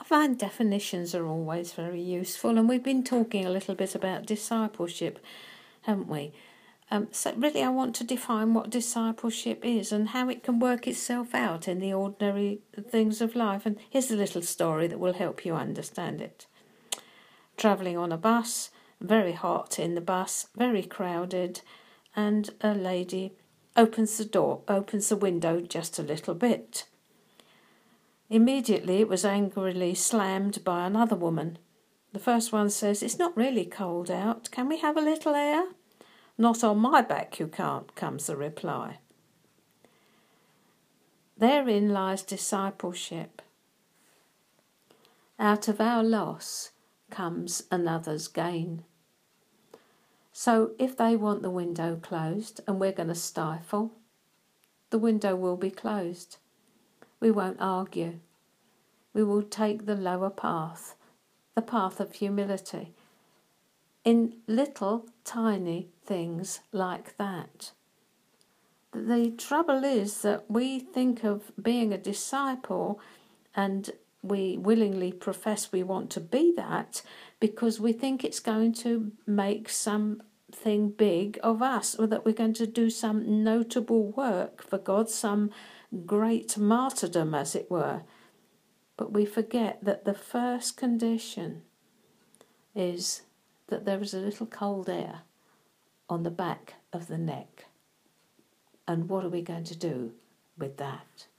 find definitions are always very useful, and we've been talking a little bit about discipleship, haven't we? So really I want to define what discipleship is and how it can work itself out in the ordinary things of life. And here's a little story that will help you understand it. Travelling on a bus, very hot in the bus, very crowded, and a lady opens the window just a little bit. Immediately it was angrily slammed by another woman. The first one says, "It's not really cold out. Can we have a little air?" "Not on my back you can't," comes the reply. Therein lies discipleship. Out of our loss comes another's gain. So if they want the window closed and we're going to stifle, the window will be closed. We won't argue. We will take the lower path, the path of humility, in little tiny things like that. The trouble is that we think of being a disciple, and we willingly profess we want to be that because we think it's going to make something big of us, or that we're going to do some notable work for God, some great martyrdom, as it were. But we forget that the first condition is that there is a little cold air on the back of the neck. And what are we going to do with that?